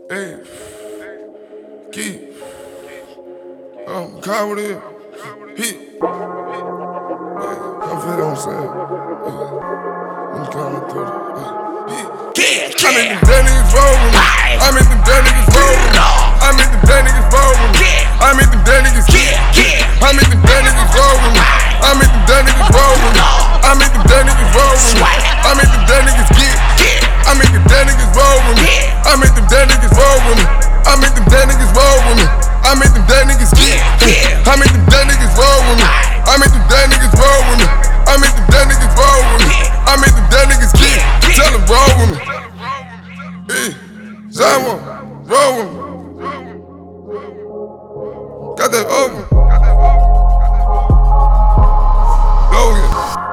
Hey, Key. Kyle with it. Hit. I'm feeling what I'm saying. Let me count it through. I make them dead niggas roll with me. I make them dead niggas roll with me. I make them dead niggas roll with me. I make them dead niggas I make them dead niggas roll with me. I make them dead niggas roll with me. I make them dead niggas roll with me. I make them dead niggas I make them dead niggas roll with me. I make them dead niggas roll with me. I make them dead niggas roll with me. I make them dead niggas I make them dead niggas roll with me. I make them dead niggas roll with me. I make them dead niggas roll with me. I make them dead niggas tell them roll with me. Hey, Zamo, roll with me. Got that open. Logan.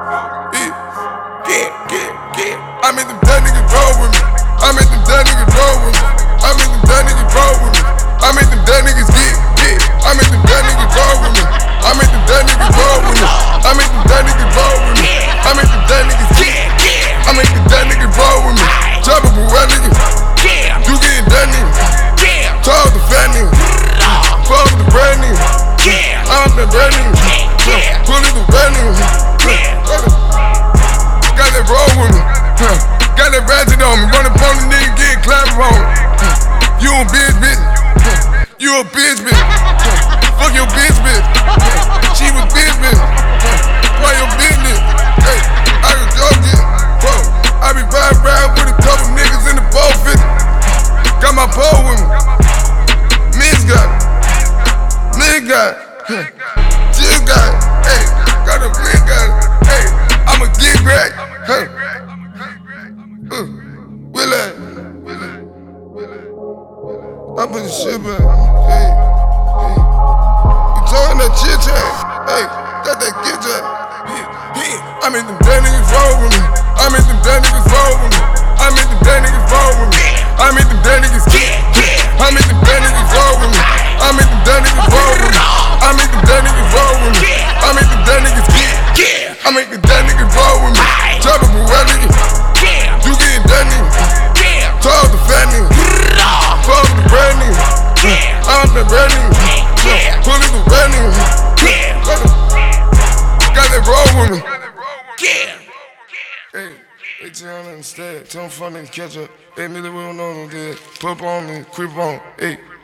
I make them dead niggas roll with me. I make them dead niggas roll with me. I make them dead niggas roll with me. I make them dead niggas I make them dead niggas roll with me. I make them dead niggas roll with me. I make them dead niggas roll with me. I make them dead niggas I make them dead niggas roll with me. Chop up a wet nigga. You getting dead nigga. Talk the fat nigga. Fuck the brand nigga. I'm the brand nigga. Pull it the brand nigga. Got that roll with me. Got that ratchet on me. Run up on the nigga, get clapped on. You a bitch, bitch. You a bitch, bitch. Fuck your bitch, bitch. She was bitch, bitch. Why your business? Hey, I can go get. Bro, I be riding around with a couple niggas in the 450. Got my pole with me. Miss got it. Nigga got it. Jill got it. Hey, got a nigga got it. Hey, I'ma get back. Hey. Will I? I put the shit back. Hey. You talking that chit chat? Hey, got that get chat. I make them dead niggas roll with me. I make them dead niggas roll with me. I make them dead niggas roll with me. I make them dead niggas I make them dead niggas roll with me. I make them dead niggas roll with me. I make them dead niggas roll with me. I make them dead niggas I make the dead niggas roll with me. Chop up a wet nigga. You getting dead nigga. Talk the fat nigga. Fuck the brand nigga. I'm the brand nigga. Pull it the brand nigga. Got that roll with me. Hey, they tell them instead. Tell them fuck niggas catch up. Hey, nigga, we don't know no dead. Put up on me, creep on. Hey.